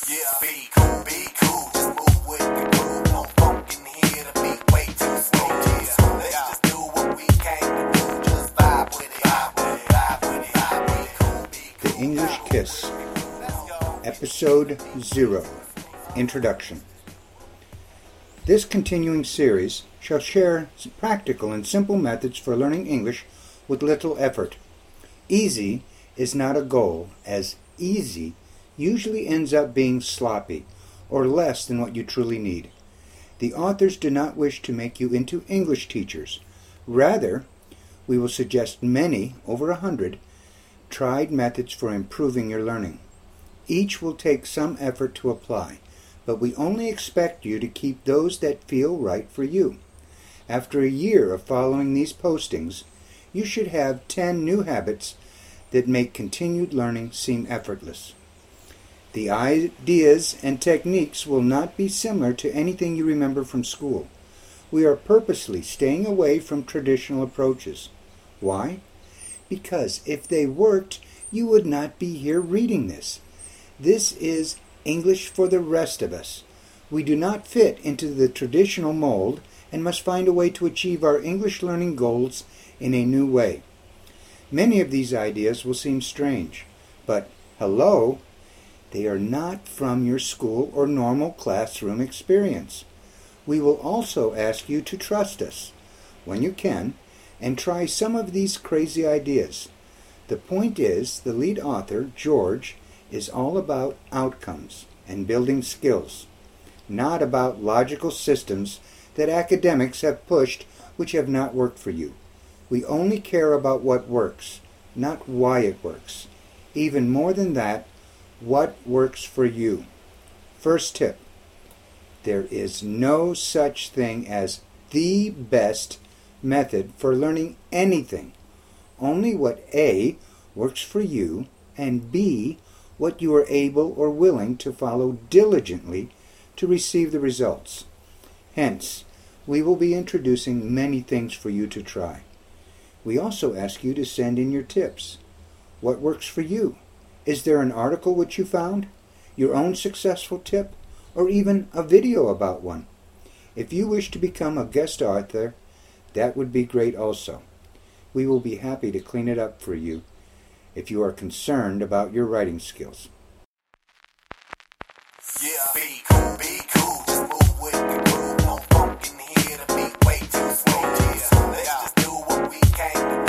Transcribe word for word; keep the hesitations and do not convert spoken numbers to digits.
Yeah, be cool, be cool, just move with the groove. No funk in here, the beat way too smooth. Yeah, let's just do what we came to do. Just vibe with it, vibe with it, vibe with it, vibe with it. Cool, be cool. The English Kiss, Episode Zero, Introduction. This continuing series shall share practical and simple methods for learning English with little effort. Easy is not a goal, as easy usually ends up being sloppy or less than what you truly need. The authors do not wish to make you into English teachers. Rather, we will suggest many, over a hundred, tried methods for improving your learning. Each will take some effort to apply, but we only expect you to keep those that feel right for you. After a year of following these postings, you should have ten new habits that make continued learning seem effortless. The ideas and techniques will not be similar to anything you remember from school. We are purposely staying away from traditional approaches. Why? Because if they worked, you would not be here reading this. This is English for the rest of us. We do not fit into the traditional mold and must find a way to achieve our English learning goals in a new way. Many of these ideas will seem strange, but hello, they are not from your school or normal classroom experience. We will also ask you to trust us, when you can, and try some of these crazy ideas. The point is, the lead author, George, is all about outcomes and building skills, not about logical systems that academics have pushed which have not worked for you. We only care about what works, not why it works. Even more than that, what works for you. First tip: there is no such thing as the best method for learning anything. Only what A, works for you, and B, what you are able or willing to follow diligently to receive the results. Hence, we will be introducing many things for you to try. We also ask you to send in your tips. What works for you? Is there an article which you found, your own successful tip, or even a video about one? If you wish to become a guest author, that would be great also. We will be happy to clean it up for you if you are concerned about your writing skills. Yeah, be cool, be cool, just move with the groove. No funk in here, the beat way too smooth. Yeah, let's just do what we came to do.